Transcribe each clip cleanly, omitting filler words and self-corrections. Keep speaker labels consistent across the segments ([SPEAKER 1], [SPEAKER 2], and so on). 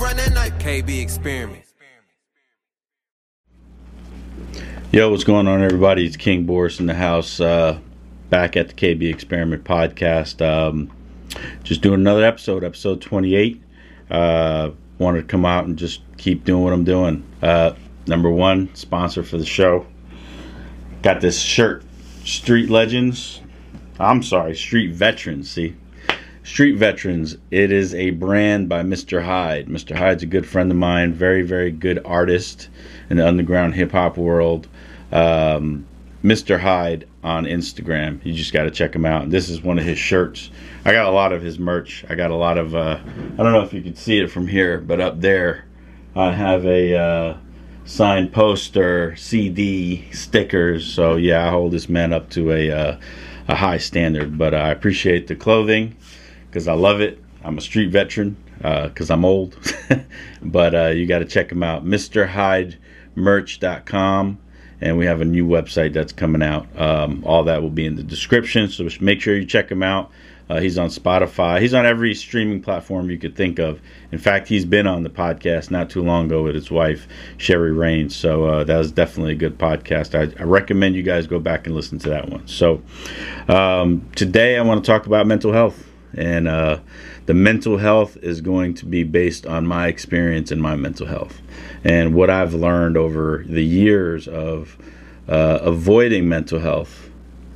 [SPEAKER 1] run that night. KB Experiment.
[SPEAKER 2] Yo, what's going on, everybody? It's King Boris in the house, back at the KB Experiment podcast. Just doing another episode 28. Wanted to come out and just keep doing what I'm doing. Number one sponsor for the show. Got this shirt, Street Veterans. See, Street Veterans. It is a brand by Mr. Hyde. Mr. Hyde's a good friend of mine. Very, very good artist in the underground hip hop world. Mr. Hyde on Instagram. You just got to check him out. And this is one of his shirts. I got a lot of his merch. I got a lot of, I don't know if you can see it from here, but up there I have a signed poster, CD, stickers. So yeah, I hold this man up to a high standard. But I appreciate the clothing because I love it. I'm a street veteran because I'm old. But you got to check him out. MrHydeMerch.com. And we have a new website that's coming out. All that will be in the description, so make sure you check him out. He's on Spotify. He's on every streaming platform you could think of. In fact, he's been on the podcast not too long ago with his wife, Sherry Rains. So that was definitely a good podcast. I recommend you guys go back and listen to that one. So today I want to talk about mental health. And the mental health is going to be based on my experience in my mental health and what I've learned over the years of avoiding mental health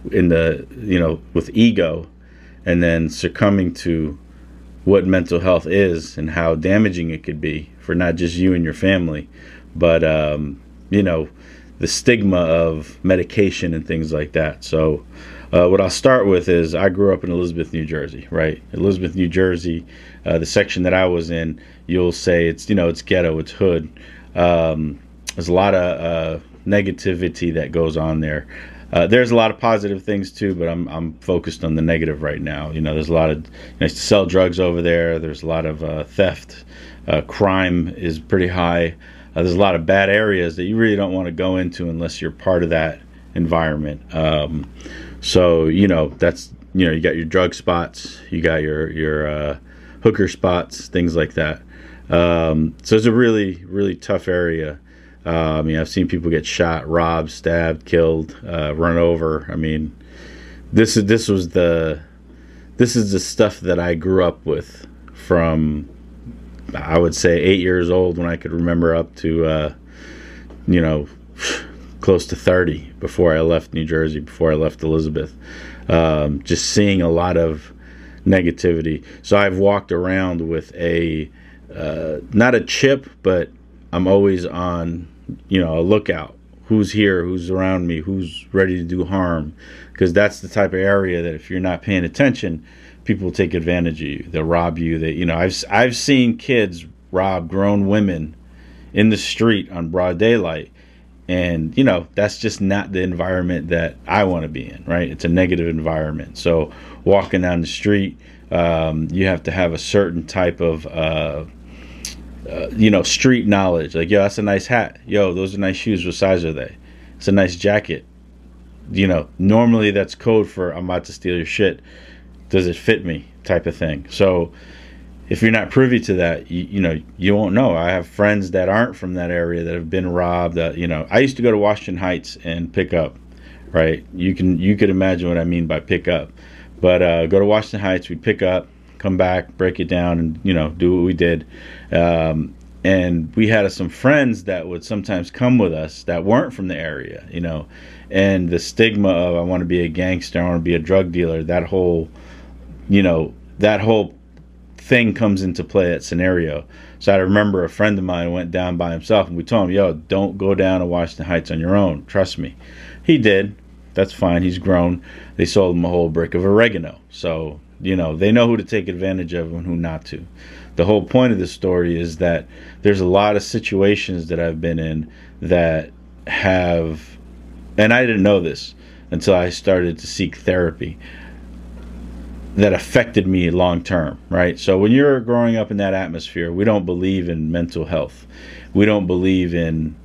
[SPEAKER 2] with ego, and then succumbing to what mental health is and how damaging it could be for not just you and your family, but the stigma of medication and things like that. So what I'll start with is I grew up in Elizabeth, New Jersey, right? Elizabeth, New Jersey, the section that I was in, you'll say it's ghetto, it's hood. There's a lot of negativity that goes on there. There's a lot of positive things too, but I'm focused on the negative right now. There's a lot of, I used to sell drugs over there. There's a lot of theft. Crime is pretty high. There's a lot of bad areas that you really don't want to go into unless you're part of that environment. So, that's, you got your drug spots, you got your hooker spots, things like that. So it's a really, really tough area. I've seen people get shot, robbed, stabbed, killed, run over. This is the stuff that I grew up with from, I would say, 8 years old when I could remember up to, close to 30 before I left New Jersey, before I left Elizabeth. Just seeing a lot of negativity. So I've walked around with not a chip, but I'm always on, a lookout. Who's here? Who's around me? Who's ready to do harm? Because that's the type of area that if you're not paying attention, people will take advantage of you. They'll rob you. I've seen kids rob grown women in the street on broad daylight. And, that's just not the environment that I want to be in, right? It's a negative environment. So walking down the street, you have to have a certain type of, street knowledge. Like, yo, that's a nice hat. Yo, those are nice shoes. What size are they? It's a nice jacket. Normally that's code for I'm about to steal your shit. Does it fit me? Type of thing. So if you're not privy to that, you won't know. I have friends that aren't from that area that have been robbed. I used to go to Washington Heights and pick up, right? You could imagine what I mean by pick up. But go to Washington Heights, we'd pick up, come back, break it down, and do what we did. And we had some friends that would sometimes come with us that weren't from the area, and the stigma of I want to be a gangster, I want to be a drug dealer. That whole thing comes into play, that scenario. So I remember a friend of mine went down by himself, and we told him, yo, don't go down to Washington Heights on your own. Trust me. He did. That's fine. He's grown. They sold him a whole brick of oregano. So, they know who to take advantage of and who not to. The whole point of this story is that there's a lot of situations that I've been in that have, and I didn't know this until I started to seek therapy, that affected me long term, right? So when you're growing up in that atmosphere, we don't believe in mental health. We don't believe in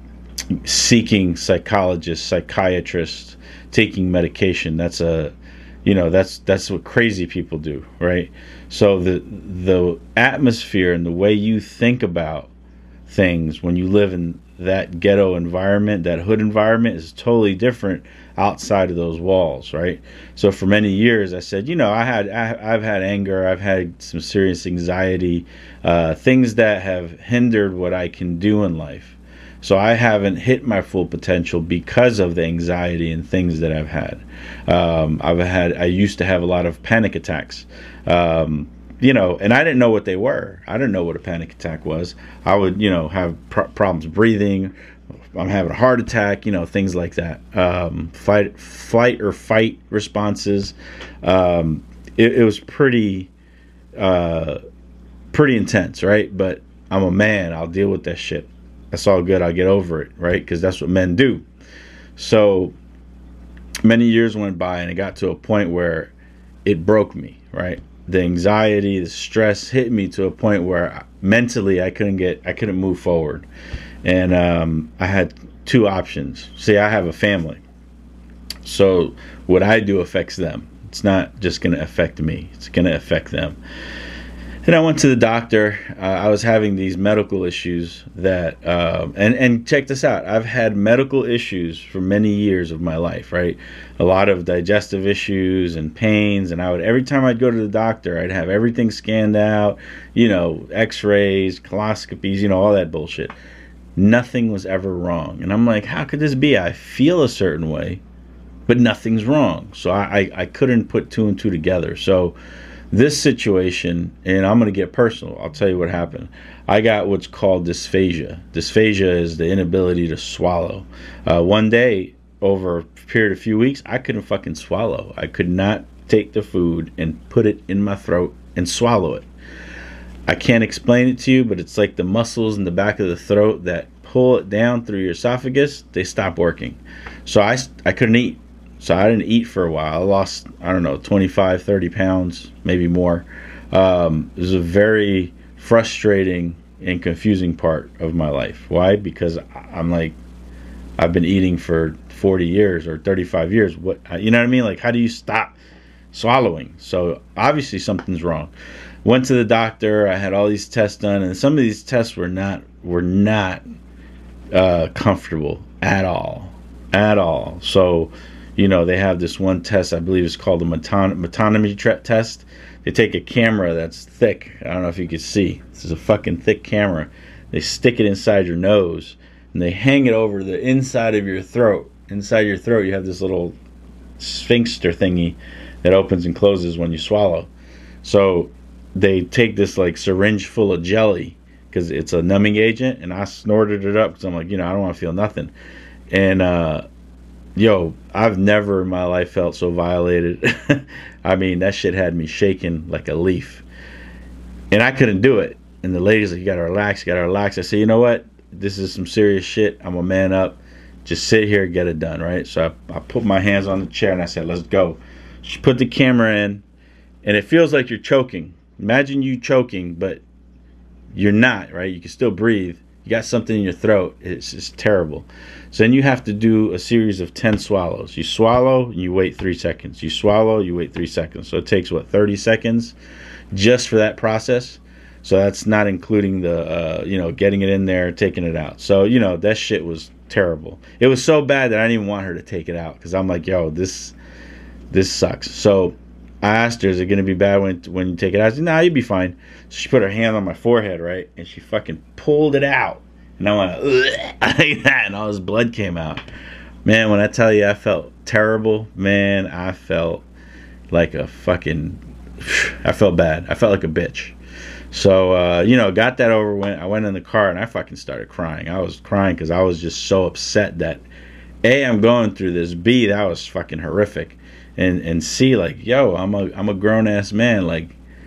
[SPEAKER 2] seeking psychologists, psychiatrists, taking medication. That's That's what crazy people do, right? So the atmosphere and the way you think about things when you live in that ghetto environment, that hood environment, is totally different outside of those walls, right? So for many years, I said, I've had anger, I've had some serious anxiety, things that have hindered what I can do in life. So I haven't hit my full potential because of the anxiety and things that I've had. I used to have a lot of panic attacks. And I didn't know what they were. I didn't know what a panic attack was. I would, have problems breathing. I'm having a heart attack, things like that. Flight or fight responses. It was pretty intense, right? But I'm a man. I'll deal with that shit. That's all good. I'll get over it, right? Because that's what men do. So many years went by, and it got to a point where it broke me, right? The anxiety, the stress hit me to a point where mentally I couldn't move forward. And I had two options. See, I have a family. So what I do affects them. It's not just going to affect me. It's going to affect them. And I went to the doctor. I was having these medical issues that, and check this out. I've had medical issues for many years of my life, right? A lot of digestive issues and pains. And every time I'd go to the doctor, I'd have everything scanned out, x-rays, coloscopies, all that bullshit. Nothing was ever wrong. And I'm like, how could this be? I feel a certain way, but nothing's wrong. So I couldn't put two and two together. So this situation, and I'm going to get personal. I'll tell you what happened. I got what's called dysphagia. Dysphagia is the inability to swallow. One day, over a period of a few weeks, I couldn't fucking swallow. I could not take the food and put it in my throat and swallow it. I can't explain it to you, but it's like the muscles in the back of the throat that pull it down through your esophagus, they stop working. So I couldn't eat. So I didn't eat for a while. I lost, 25, 30 pounds, maybe more. It was a very frustrating and confusing part of my life. Why? Because I'm like, I've been eating for 40 years or 35 years. You know what I mean? Like, how do you stop swallowing? So obviously something's wrong. Went to the doctor. I had all these tests done, and some of these tests were not comfortable at all. So, they have this one test, I believe it's called the metonymy test. They take a camera that's thick. I don't know if you can see. This is a fucking thick camera. They stick it inside your nose, and they hang it over the inside of your throat. Inside your throat, you have this little sphincter thingy that opens and closes when you swallow. So they take this like syringe full of jelly because it's a numbing agent, and I snorted it up because I'm like, I don't want to feel nothing. And I've never in my life felt so violated. I mean, that shit had me shaking like a leaf, and I couldn't do it. And the lady's like, you gotta relax. I said, you know what? This is some serious shit. I'm a man up. Just sit here and get it done, right? So I put my hands on the chair and I said, let's go. She put the camera in, and it feels like you're choking. Imagine you choking, but you're not, right? You can still breathe. You got something in your throat. It's just terrible. So then you have to do a series of 10 swallows. You swallow, and you wait 3 seconds. You swallow, you wait 3 seconds. So it takes, 30 seconds just for that process. So that's not including the, getting it in there, taking it out. So, that shit was terrible. It was so bad that I didn't even want her to take it out because I'm like, this sucks. So I asked her, is it going to be bad when you take it out? I said, nah, you'll be fine. So she put her hand on my forehead, right? And she fucking pulled it out. And I went, like that, and all this blood came out. Man, when I tell you I felt terrible, man, I felt like I felt bad. I felt like a bitch. So, got that over. I went in the car, and I fucking started crying. I was crying because I was just so upset that, A, I'm going through this. B, that was fucking horrific. And C, like, I'm a grown-ass man. Like,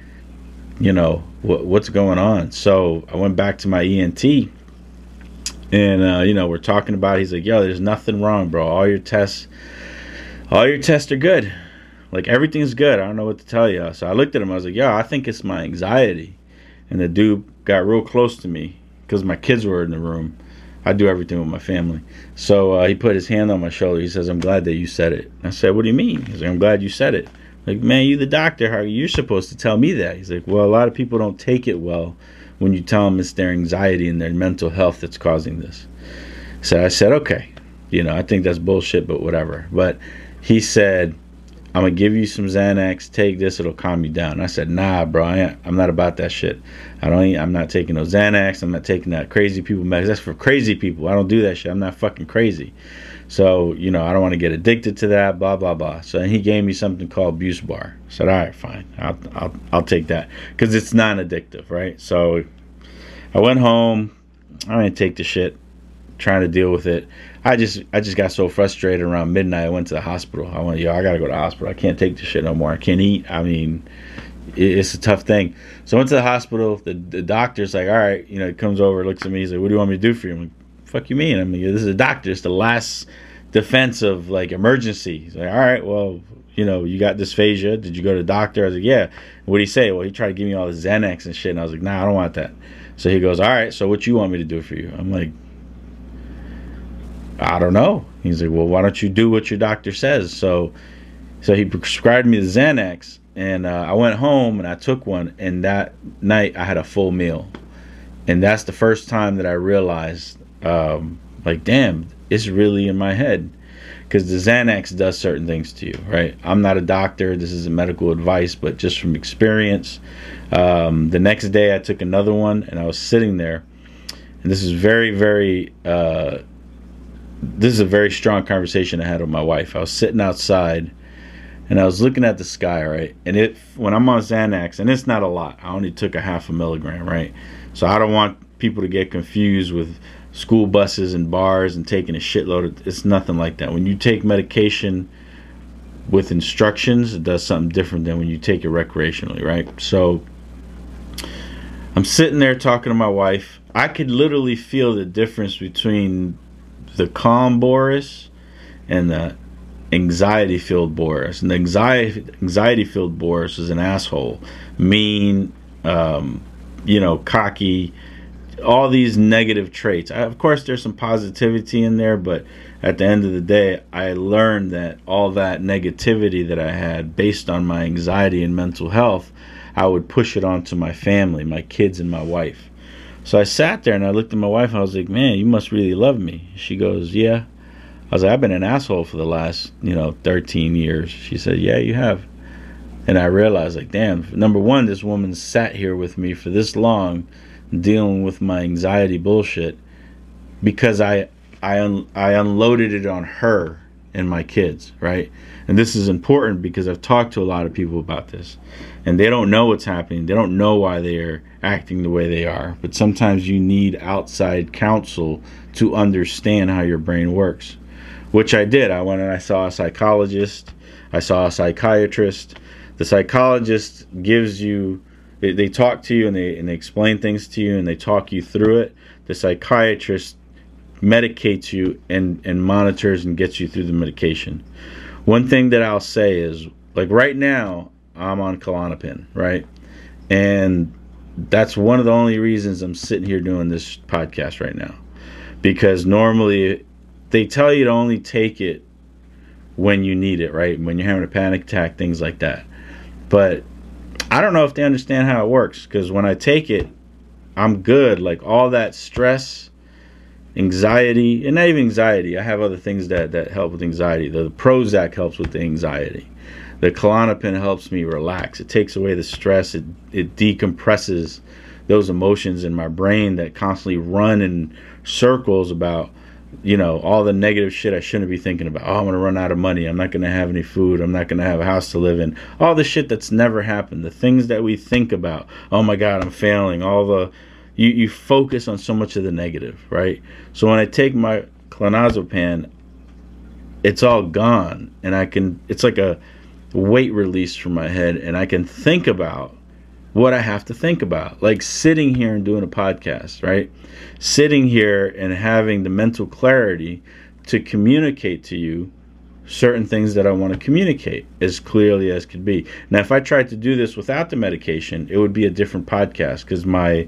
[SPEAKER 2] what's going on? So I went back to my ENT, and, we're talking about it. He's like, there's nothing wrong, bro. All your tests are good. Like, everything's good. I don't know what to tell you. So I looked at him. I was like, I think it's my anxiety. And the dude got real close to me because my kids were in the room. I do everything with my family. So he put his hand on my shoulder. He says, I'm glad that you said it. I said, what do you mean? He's like, I'm glad you said it. Like, man, you the doctor. How you're supposed to tell me that? He's like, well, a lot of people don't take it well when you tell them it's their anxiety and their mental health that's causing this. So I said, okay, I think that's bullshit, but whatever. But he said, I'm going to give you some Xanax. Take this. It'll calm you down. I said, nah, bro, I'm not about that shit. I'm not taking no Xanax. I'm not taking that crazy people meds. That's for crazy people. I don't do that shit. I'm not fucking crazy. So, I don't want to get addicted to that, blah, blah, blah. So he gave me something called Buspar. I said, all right, fine. I'll take that because it's non-addictive, right? So I went home. I didn't take the shit, trying to deal with it. I just got so frustrated around midnight. I went to the hospital. I got to go to the hospital. I can't take this shit no more. I can't eat. I mean, it's a tough thing. So I went to the hospital. The doctor's like, all right, he comes over, looks at me. He's like, what do you want me to do for you? I'm like, fuck you mean? I mean, this is a doctor. It's the last defense of like emergency. He's like, all right, well, you got dysphagia. Did you go to the doctor? I was like, yeah. What did he say? Well, he tried to give me all the Xanax and shit. And I was like, nah, I don't want that. So he goes, all right, so what you want me to do for you? I'm like, I don't know. He's like, well, why don't you do what your doctor says? So he prescribed me the Xanax, and I went home and I took one, and that night I had a full meal. And that's the first time that I realized, like, damn, it's really in my head. Because the Xanax does certain things to you, right? I'm not a doctor. This isn't medical advice, but just from experience. The next day I took another one, and I was sitting there. And this is very, very... this is a very strong conversation I had with my wife. I was sitting outside, and I was looking at the sky, right? And when I'm on Xanax, and it's not a lot. I only took a 0.5 milligram, right? So I don't want people to get confused with school buses and bars and taking a shitload. It's nothing like that. When you take medication with instructions, it does something different than when you take it recreationally, right? So I'm sitting there talking to my wife. I could literally feel the difference between the calm Boris and the anxiety-filled Boris. And the anxiety-filled Boris is an asshole, mean, cocky, all these negative traits. Of course, there's some positivity in there, but at the end of the day, I learned that all that negativity that I had based on my anxiety and mental health, I would push it onto my family, my kids and my wife. So I sat there and I looked at my wife and I was like, man, you must really love me. She goes, yeah. I was like, I've been an asshole for the last, 13 years. She said, yeah, you have. And I realized, like, damn, number one, this woman sat here with me for this long dealing with my anxiety bullshit because I unloaded it on her and my kids, right? And this is important because I've talked to a lot of people about this, and they don't know what's happening. They don't know why they are acting the way they are. But sometimes you need outside counsel to understand how your brain works, which I did. I went and I saw a psychologist. I saw a psychiatrist. The psychologist gives you, they talk to you and they explain things to you and they talk you through it. The psychiatrist medicates you and monitors and gets you through the medication. One thing that I'll say is, like, right now I'm on Klonopin, right? And that's one of the only reasons I'm sitting here doing this podcast right now, because normally they tell you to only take it when you need it, right? When you're having a panic attack, things like that. But I don't know if they understand how it works, because when I take it, I'm good. Like, all that stress, anxiety, and not even anxiety. I have other things that help with anxiety. The Prozac helps with the anxiety. The Klonopin helps me relax. It takes away the stress. It decompresses those emotions in my brain that constantly run in circles about, all the negative shit I shouldn't be thinking about. Oh, I'm going to run out of money. I'm not going to have any food. I'm not going to have a house to live in. All the shit that's never happened. The things that we think about. Oh my God, I'm failing. You focus on so much of the negative, right? So when I take my clonazepam, it's all gone, and it's like a weight release from my head, and I can think about what I have to think about. Like sitting here and doing a podcast, right? Sitting here and having the mental clarity to communicate to you certain things that I want to communicate as clearly as could be. Now, if I tried to do this without the medication, it would be a different podcast, because my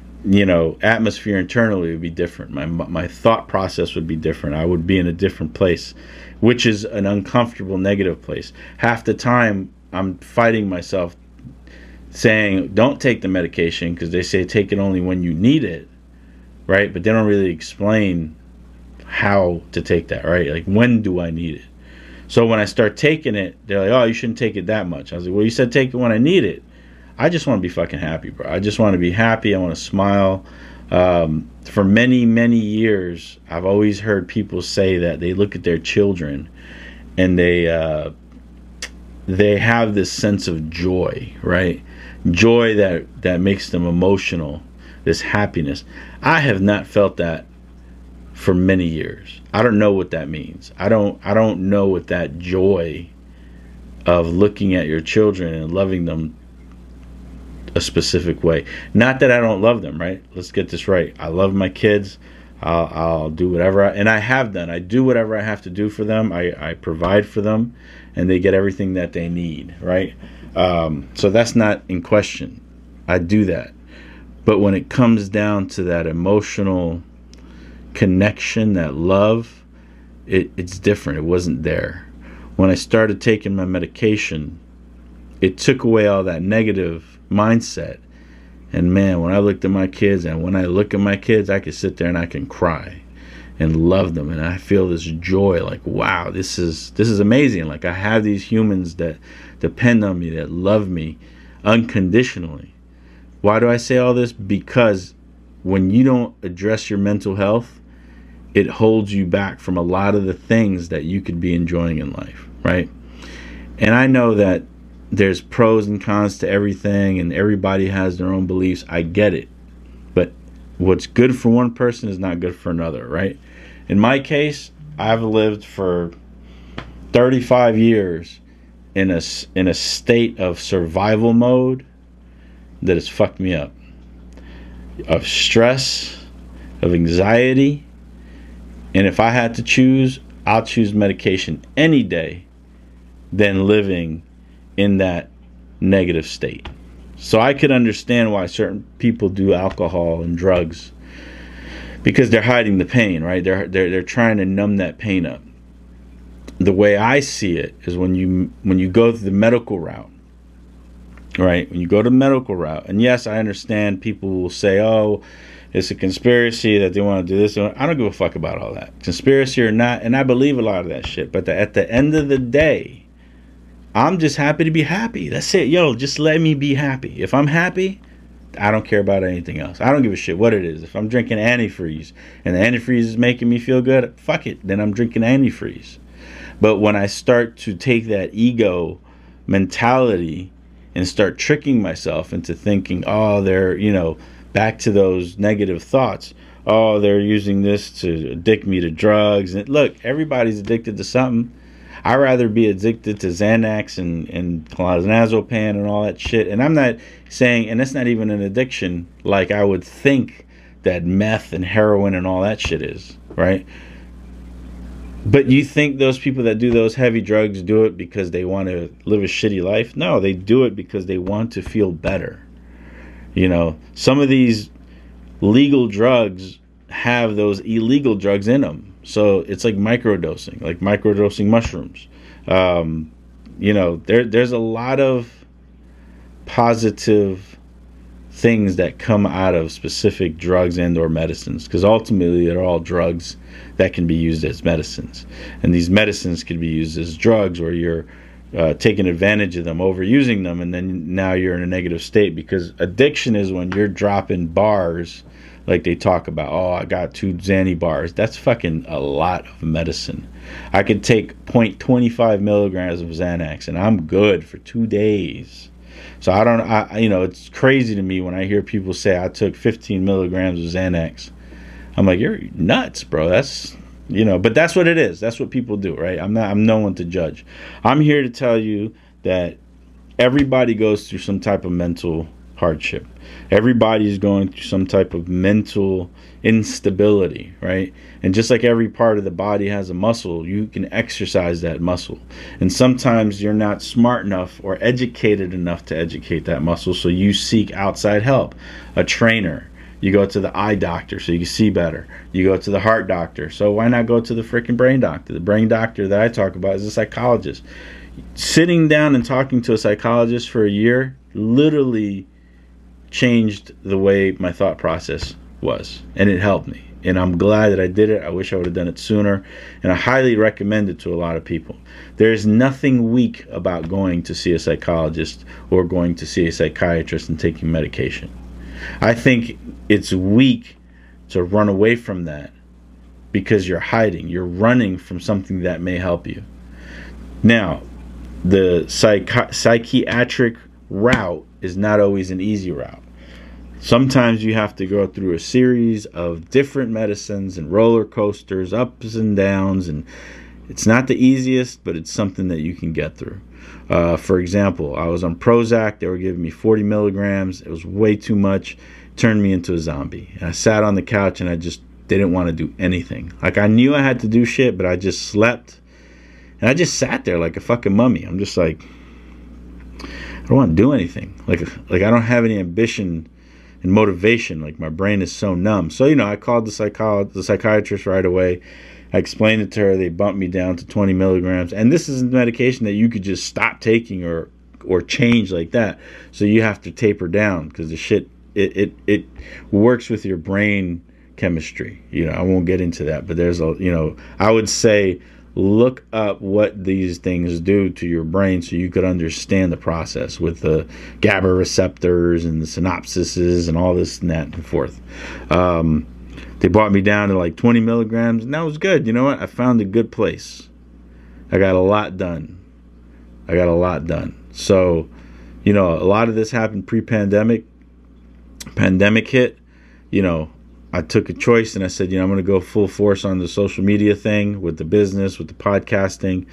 [SPEAKER 2] atmosphere internally would be different. My thought process would be different. I would be in a different place, which is an uncomfortable negative place. Half the time I'm fighting myself saying don't take the medication because they say take it only when you need it, right? But they don't really explain how to take that, right? Like, when do I need it? So when I start taking it, they're like, oh, you shouldn't take it that much. I was like, well, you said take it when I need it. I just want to be fucking happy, bro. I just want to be happy. I want to smile. For many, many years, I've always heard people say that they look at their children and they have this sense of joy, right? Joy that makes them emotional, this happiness. I have not felt that for many years. I don't know what that means. I don't know what that joy of looking at your children and loving them a specific way. Not that I don't love them, right? Let's get this right. I love my kids. I'll do whatever, and I have done. I do whatever I have to do for them. I provide for them, and they get everything that they need, right? So that's not in question. I do that. But when it comes down to that emotional connection, that love, it's different. It wasn't there. When I started taking my medication, it took away all that negative mindset. And man, when I looked at my kids, and when I look at my kids, I can sit there and I can cry and love them, and I feel this joy, like, wow, this is amazing. Like, I have these humans that depend on me, that love me unconditionally. Why do I say all this? Because when you don't address your mental health, it holds you back from a lot of the things that you could be enjoying in life, right? And I know that there's pros and cons to everything, and everybody has their own beliefs. I get it. But what's good for one person is not good for another, right? In my case, I've lived for 35 years in a state of survival mode that has fucked me up. Of stress, of anxiety. And if I had to choose, I'll choose medication any day than living in that negative state. So I could understand why certain people do alcohol and drugs, because they're hiding the pain, right? They're trying to numb that pain up. The way I see it is when you go through the medical route, right? When you go to the medical route, and yes, I understand people will say, oh, it's a conspiracy that they want to do this. I don't give a fuck about all that. Conspiracy or not, and I believe a lot of that shit. But at the end of the day, I'm just happy to be happy. That's it. Yo, just let me be happy. If I'm happy, I don't care about anything else. I don't give a shit what it is. If I'm drinking antifreeze and the antifreeze is making me feel good, fuck it. Then I'm drinking antifreeze. But when I start to take that ego mentality and start tricking myself into thinking, oh, they're, back to those negative thoughts. Oh, they're using this to addict me to drugs. And look, everybody's addicted to something. I'd rather be addicted to Xanax and clonazepam and all that shit. And I'm not saying, and that's not even an addiction like I would think that meth and heroin and all that shit is, right? But you think those people that do those heavy drugs do it because they want to live a shitty life? No, they do it because they want to feel better. Some of these legal drugs have those illegal drugs in them. So it's like microdosing mushrooms. There's a lot of positive things that come out of specific drugs and or medicines, because ultimately they're all drugs that can be used as medicines. And these medicines can be used as drugs, or you're taking advantage of them, overusing them, and then now you're in a negative state, because addiction is when you're dropping bars like they talk about. Oh, I got 2 Xanny bars. That's fucking a lot of medicine. I could take 0.25 milligrams of Xanax and I'm good for 2 days. So it's crazy to me when I hear people say I took 15 milligrams of Xanax. I'm like, you're nuts, bro. That's, but that's what it is. That's what people do, right? I'm no one to judge. I'm here to tell you that everybody goes through some type of mental hardship. Everybody's going through some type of mental instability, right? And just like every part of the body has a muscle, you can exercise that muscle. And sometimes you're not smart enough or educated enough to educate that muscle, so you seek outside help. A trainer. You go to the eye doctor so you can see better. You go to the heart doctor. So why not go to the freaking brain doctor? The brain doctor that I talk about is a psychologist. Sitting down and talking to a psychologist for a year literally changed the way my thought process was, and it helped me. And I'm glad that I did it. I wish I would have done it sooner, and I highly recommend it to a lot of people. There's nothing weak about going to see a psychologist or going to see a psychiatrist and taking medication. I think it's weak to run away from that because you're hiding. You're running from something that may help you. Now, the psychiatric route is not always an easy route. Sometimes you have to go through a series of different medicines and roller coasters, ups and downs, and it's not the easiest, but it's something that you can get through. For example, I was on Prozac. They were giving me 40 milligrams. It was way too much. It turned me into a zombie. And I sat on the couch and I just didn't want to do anything. Like, I knew I had to do shit, but I just slept. And I just sat there like a fucking mummy. I'm just like, I don't want to do anything. Like I don't have any ambition and motivation. Like, my brain is so numb. So, I called the psychiatrist right away. I explained it to her. They bumped me down to 20 milligrams. And this is medication that you could just stop taking or change like that. So you have to taper down because the shit, it works with your brain chemistry. I won't get into that, but there's I would say look up what these things do to your brain so you could understand the process with the GABA receptors and the synapses and all this and that and forth. They brought me down to like 20 milligrams, and that was good. You know what? I found a good place. I got a lot done. So, a lot of this happened pre-pandemic. Pandemic hit, I took a choice and I said, I'm going to go full force on the social media thing with the business, with the podcasting.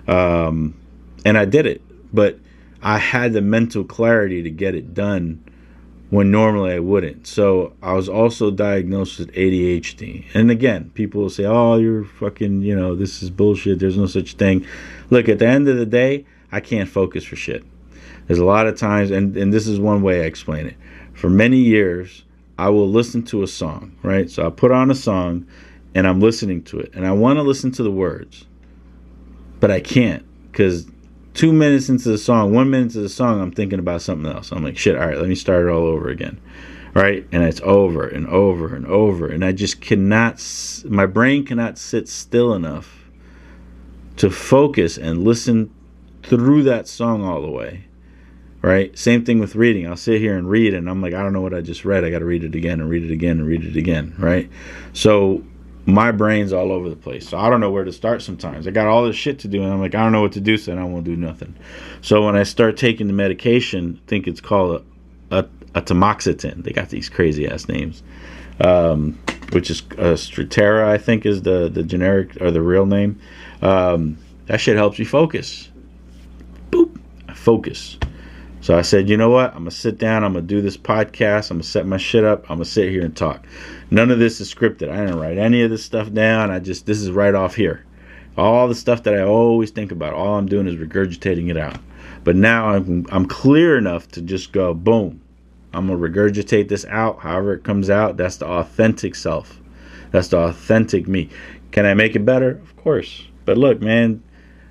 [SPEAKER 2] And I did it. But I had the mental clarity to get it done when normally I wouldn't. So I was also diagnosed with ADHD. And again, people will say, oh, you're fucking, this is bullshit. There's no such thing. Look, at the end of the day, I can't focus for shit. There's a lot of times, and this is one way I explain it. For many years, I will listen to a song, right? So I put on a song and I'm listening to it. And I want to listen to the words. But I can't, because 2 minutes into the song, 1 minute into the song, I'm thinking about something else. I'm like, shit, all right, let me start it all over again. Right? And it's over and over and over. And I just my brain cannot sit still enough to focus and listen through that song all the way. Right? Same thing with reading. I'll sit here and read and I'm like, I don't know what I just read. I got to read it again and read it again and read it again. Right? So my brain's all over the place. So I don't know where to start sometimes. I got all this shit to do and I'm like, I don't know what to do, so I won't do nothing. So when I start taking the medication, I think it's called a tamoxifen. They got these crazy ass names. Which is Strattera, I think is the generic or the real name. That shit helps you focus. Boop. I focus. So I said, you know what? I'm going to sit down. I'm going to do this podcast. I'm going to set my shit up. I'm going to sit here and talk. None of this is scripted. I didn't write any of this stuff down. This is right off here. All the stuff that I always think about, all I'm doing is regurgitating it out. But now I'm clear enough to just go, boom. I'm going to regurgitate this out. However it comes out, that's the authentic self. That's the authentic me. Can I make it better? Of course. But look, man,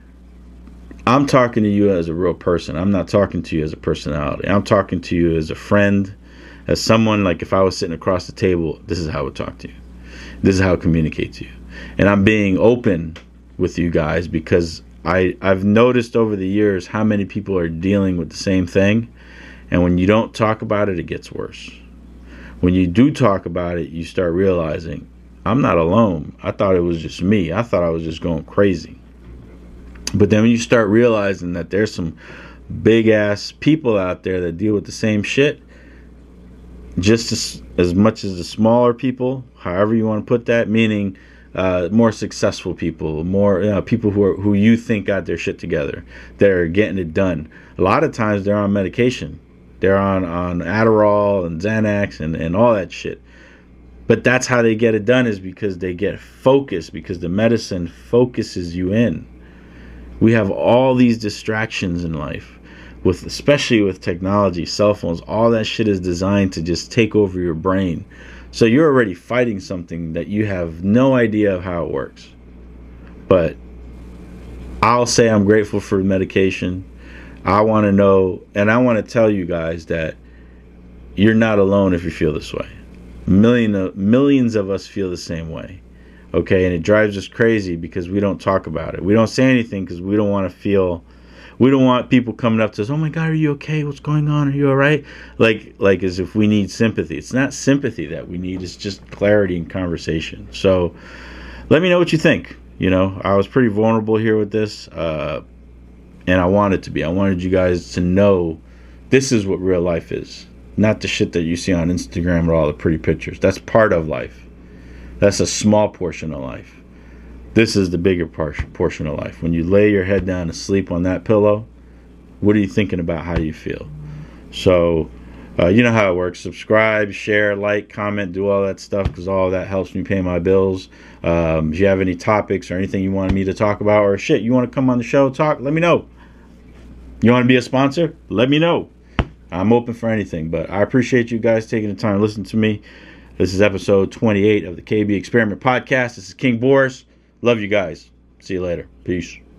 [SPEAKER 2] I'm talking to you as a real person. I'm not talking to you as a personality. I'm talking to you as a friend, as someone. Like, if I was sitting across the table, this is how I would talk to you. This is how I communicate to you. And I'm being open with you guys because I've noticed over the years how many people are dealing with the same thing. And when you don't talk about it, it gets worse. When you do talk about it, you start realizing, I'm not alone. I thought it was just me. I thought I was just going crazy. But then when you start realizing that there's some big ass people out there that deal with the same shit, just as much as the smaller people, however you want to put that, meaning more successful people, more people who you think got their shit together, they're getting it done. A lot of times they're on medication. They're on Adderall and Xanax and all that shit. But that's how they get it done, is because they get focused, because the medicine focuses you in. We have all these distractions in life, especially with technology, cell phones. All that shit is designed to just take over your brain. So you're already fighting something that you have no idea of how it works. But I'll say I'm grateful for medication. I want to know, and I want to tell you guys that you're not alone if you feel this way. Millions of us feel the same way. Okay, and it drives us crazy because we don't talk about it. We don't say anything because we don't want people coming up to us, oh my God, are you okay? What's going on? Are you all right? Like as if we need sympathy. It's not sympathy that we need. It's just clarity and conversation. So let me know what you think. I was pretty vulnerable here with this, and I wanted to be. I wanted you guys to know this is what real life is. Not the shit that you see on Instagram or all the pretty pictures. That's part of life. That's a small portion of life. This is the bigger portion of life. When you lay your head down to sleep on that pillow, what are you thinking about? How do you feel? So, you know how it works. Subscribe, share, like, comment, do all that stuff because all that helps me pay my bills. If you have any topics or anything you want me to talk about or shit, you want to come on the show, talk, let me know. You want to be a sponsor? Let me know. I'm open for anything, but I appreciate you guys taking the time to listen to me. This is episode 28 of the KB Experiment Podcast. This is King Boris. Love you guys. See you later. Peace.